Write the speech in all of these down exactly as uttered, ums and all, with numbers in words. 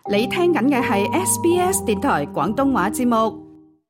你聽緊嘅係 S B S 電台廣東話節目。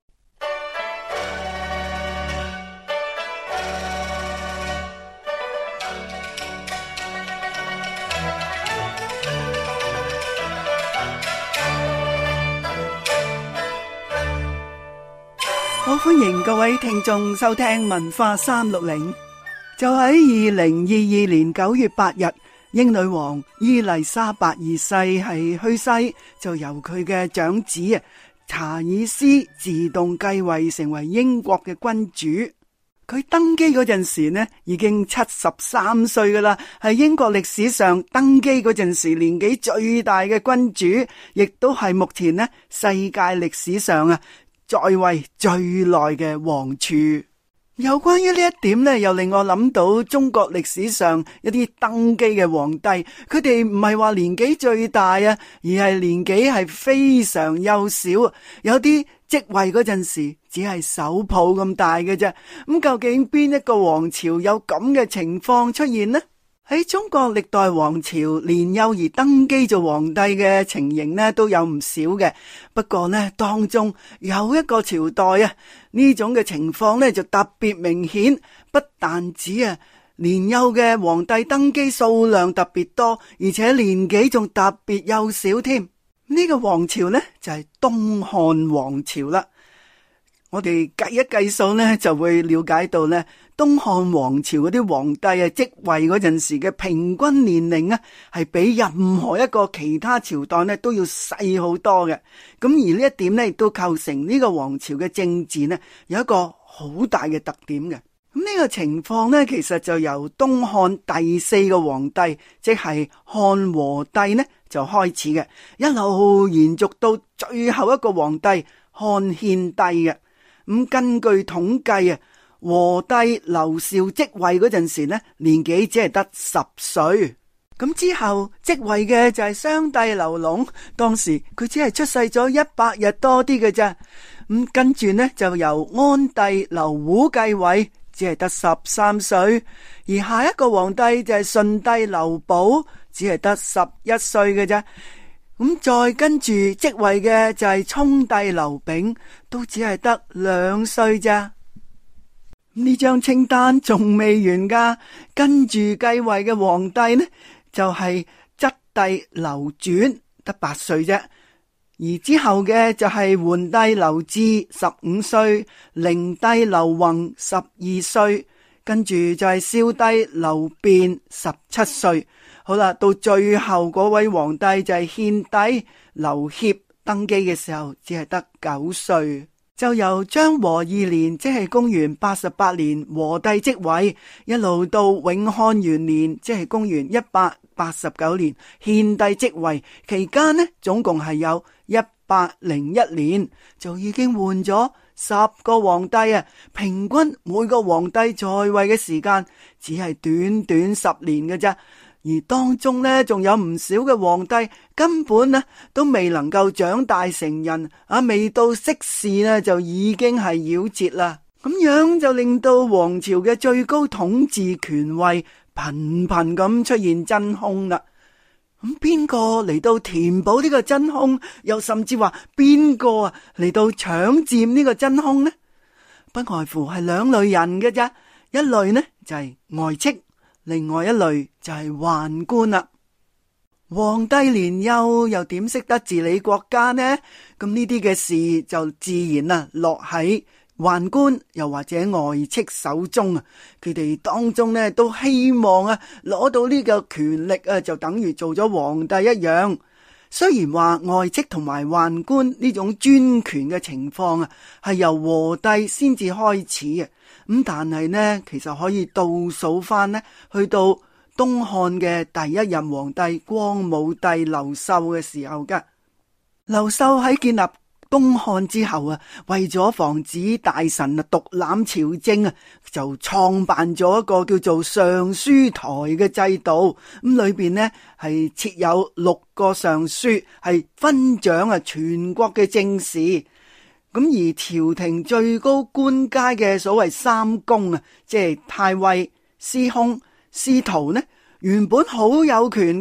好，歡迎各位聽眾收聽文化三六零。就喺二零二二年九月八日，英女王伊麗莎白二世係去世，就由佢嘅長子啊查爾斯自動繼位成為英國嘅君主。佢登基嗰陣時呢，已經七十三歲噶啦，係英國歷史上登基嗰陣時年紀最大嘅君主，亦都係目前呢世界歷史上啊在位最耐嘅王儲。有關於呢一點呢，又令我諗到中國歷史上一啲登基嘅皇帝，佢哋唔係話年紀最大啊，而係年紀係非常幼小，有啲即位嗰陣時只係手抱咁大嘅啫。咁究竟邊一個王朝有咁嘅情況出現呢？喺中國歷代王朝年幼而登基做皇帝嘅情形呢，都有唔少嘅。不過呢，當中有一個朝代啊，呢種嘅情況呢就特別明顯。不但止啊，年幼嘅皇帝登基數量特別多，而且年紀仲特別幼小添。呢個王朝呢就係東漢王朝啦。我哋計一計數呢，就會了解到呢，東漢王朝嗰啲皇帝啊，即位嗰陣時嘅平均年齡啊，係比任何一個其他朝代呢都要細好多嘅。咁而呢一點呢，亦都構成呢個王朝嘅政治呢有一個好大嘅特點嘅。咁呢個情況呢，其實就由東漢第四個皇帝，即係漢和帝呢就開始嘅，一路延續到最後一個皇帝漢獻帝嘅。咁根據統計啊，和帝劉紹即位嗰陣時呢，年紀只係得十歲。咁之後即位嘅就係雙帝劉隆，當時佢只係出世咗一百日多啲嘅啫。咁跟住呢，就由安帝劉胡繼位，只係得十三歲。而下一個皇帝就係順帝劉保，只係得十一歲嘅啫。咁再跟住即位嘅就係聰帝劉炳，都只係得兩歲咋。呢張清單仲未完噶，跟住繼位嘅皇帝呢就係質帝劉傳，得八歲啫。而之後嘅就係桓帝劉志，十五歲，靈帝劉宏，十二歲，跟住就係少帝劉辯，十七歲。好啦，到最後嗰位皇帝就係獻帝劉協，登基嘅時候只係得九歲，就由章和二年，即係公元八十八年，和帝即位，一路到永漢元年，即係公元一百八十九年，獻帝即位，期間呢總共係有一百零一年，就已經換咗十個皇帝啊！平均每個皇帝在位嘅時間只係短短十年嘅啫。而當中呢，仲有唔少嘅皇帝根本呢都未能夠長大成人啊，未到識事呢就已經係夭折啦。咁樣就令到皇朝嘅最高統治權位頻頻咁出現真空啦。咁邊個嚟到填補呢個真空？又甚至話邊個啊嚟到搶佔呢個真空呢？不外乎係兩類人嘅啫，一類呢就係外戚。另外一類就係宦官啦。皇帝年幼又點識得治理國家呢？咁呢啲嘅事就自然啊落喺宦官又或者外戚手中啊。佢哋當中呢都希望啊攞到呢個權力啊，就等於做咗皇帝一樣。雖然話外戚同埋宦官呢種專權嘅情況啊，係由和帝先至開始嘅。咁但係呢，其實可以倒數翻呢，去到東漢嘅第一任皇帝光武帝劉秀嘅時候噶。劉秀喺建立東漢之後啊，為咗防止大臣啊獨攬朝政啊，就創辦咗一個叫做尚書台嘅制度。咁裏邊呢係設有六個尚書，係分掌啊全國嘅政事。咁而朝廷最高官階嘅所謂三公啊，即係太尉、司空、司徒呢，原本好有權噶，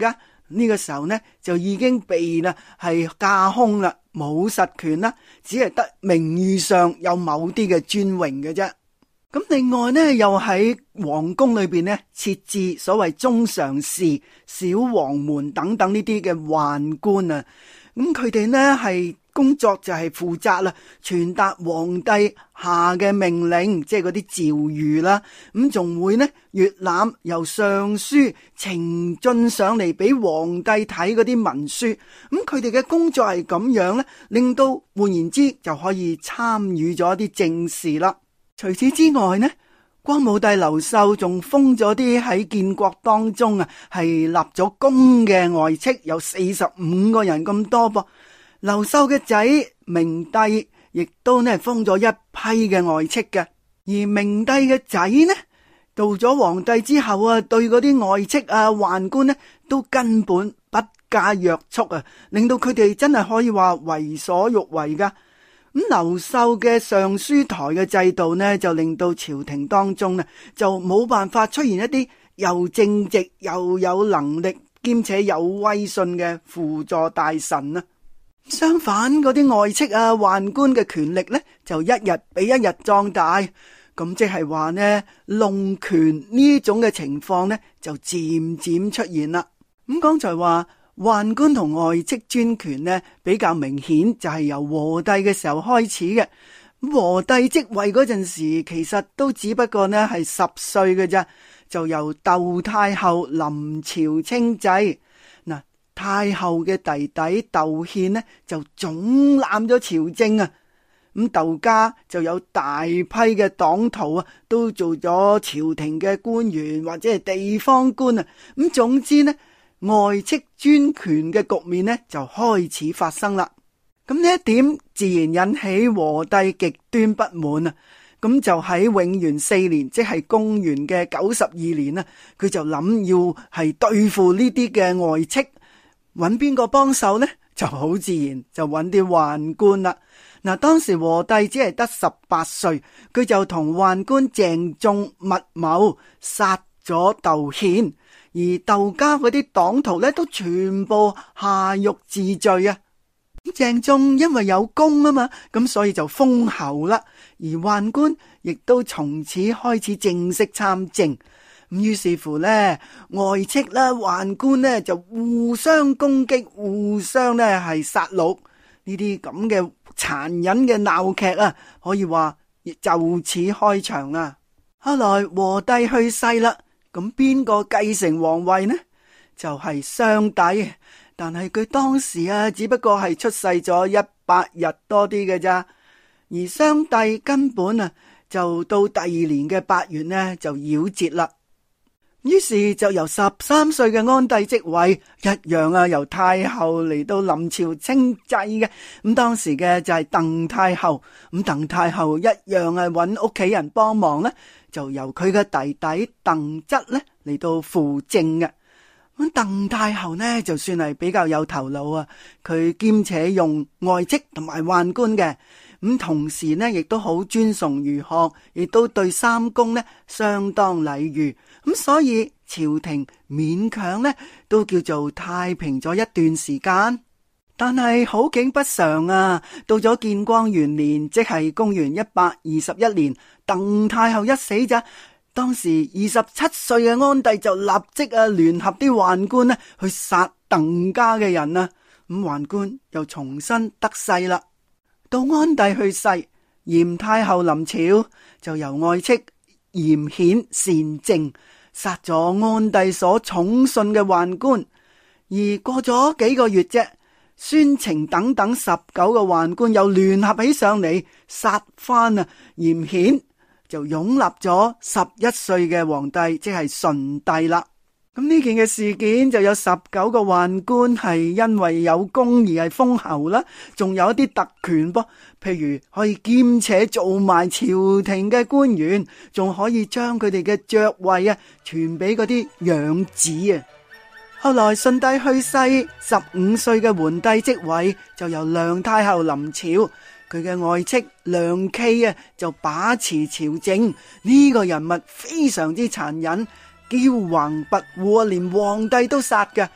呢個時候呢就已經被啦係架空啦，冇實權啦，只係得名譽上有某啲嘅尊榮嘅啫。咁另外呢，又喺皇宮裏邊呢設置所謂中常侍、小黃門等等呢啲嘅宦官啊。咁佢哋呢係工作就係負責啦，傳達皇帝下嘅命令，即係嗰啲詔諭啦。咁仲會呢閱覽由上書呈進上嚟俾皇帝睇嗰啲文書。咁佢哋嘅工作係咁樣呢，令到換言之就可以參與咗一啲政事啦。除此之外呢，光武帝劉秀仲封咗啲喺建國當中啊係立咗功嘅外戚，有四十五個人咁多噃。劉秀嘅仔明帝亦都呢封咗一批嘅外戚嘅，而明帝嘅仔呢到咗皇帝之後啊，對嗰啲外戚啊宦官呢都根本不加約束啊，令到佢哋真係可以話為所欲為噶。咁劉秀嘅上書台嘅制度呢，就令到朝廷當中呢就冇辦法出現一啲又正直又有能力兼且有威信嘅輔助大臣啊。相反，嗰啲外戚啊宦官嘅權力呢，就一日比一日壯大。咁即係話呢，弄權呢種嘅情況呢，就漸漸出現啦。咁剛才話宦官同外戚專權呢，比較明顯就係由和帝嘅時候開始嘅。和帝即位嗰陣時，其實都只不過呢係十歲嘅啫，就由竇太后臨朝稱制。嗱，太后嘅弟弟竇憲呢就總攬咗朝政啊。咁竇家就有大批嘅黨徒啊，都做咗朝廷嘅官員或者係地方官啊。咁總之呢，外戚專權嘅局面呢就開始發生啦。咁呢一點自然引起和帝極端不滿啊。咁就喺永元四年，即係公元嘅九十二年啊，佢就諗要係對付呢啲嘅外戚，揾邊個幫手呢？就好自然就揾啲宦官啦。嗱，當時和帝只係得十八歲，佢就同宦官鄭仲密謀殺咗竇憲，而竇家嗰啲黨徒呢都全部下獄自罪啊。鄭仲因為有功啊嘛，咁所以就封侯啦，而宦官亦都從此開始正式參政。咁於是乎呢，外戚啦、宦官呢就互相攻擊，互相呢係殺戮，呢啲咁嘅殘忍嘅鬧劇啊，可以話就此開場啊。後來和帝去世啦，咁邊個繼承皇位呢？就係商帝，但係佢當時啊，只不過係出世咗一百日多啲嘅咋，而商帝根本啊，就到第二年嘅八月呢就夭折啦。於是就由十三歲嘅安帝即位，一樣啊由太后嚟到臨朝稱制嘅。咁當時嘅就係鄧太后，咁鄧太后一樣啊揾屋企人幫忙呢，就由佢嘅弟弟鄧仄呢嚟到輔政嘅。咁鄧太后呢就算係比較有頭腦啊，佢兼且用外戚同埋宦官嘅，咁同時呢亦都好尊崇儒學，亦都對三公呢相當禮遇，咁所以朝廷勉強呢都叫做太平咗一段時間。但係好景不常啊，到咗建光元年，即係公元一百二十一年，鄧太后一死咋。當時二十七歲嘅安帝就立即啊聯合啲宦官呢去殺鄧家嘅人啊，咁宦官又重新得勢啦。到安帝去世，嚴太后臨朝，就由外戚嚴顯善政殺咗安帝所寵信嘅宦官，而過咗幾個月啫，孫澄等等十九個宦官又聯合起上嚟殺翻啊嚴顯，就擁立咗十一歲嘅皇帝，即係順帝啦。咁呢件嘅事件就有十九個宦官係因為有功而係封侯啦，仲有一啲特權噃，譬如可以兼且做埋朝廷嘅官員，仲可以將佢哋嘅爵位啊傳俾嗰啲養子啊。後來順帝去世，十五歲嘅桓帝即位，就由梁太后臨朝。佢嘅外戚梁冀啊，就把持朝政。呢個人物非常之殘忍，驕橫跋扈，連皇帝都殺㗎。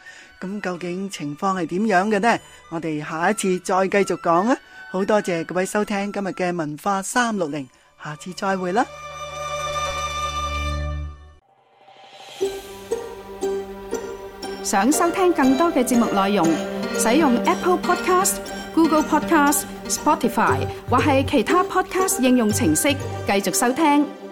咁究竟情況係點樣嘅呢？我哋下一次再繼續講啊！好多謝各位收聽今日嘅文化三六零，下次再會啦。 想收聽更多嘅節目內容，使用 Apple Podcast、Google Podcast、Spotify 或係其他 Podcast 應用程式繼續收聽。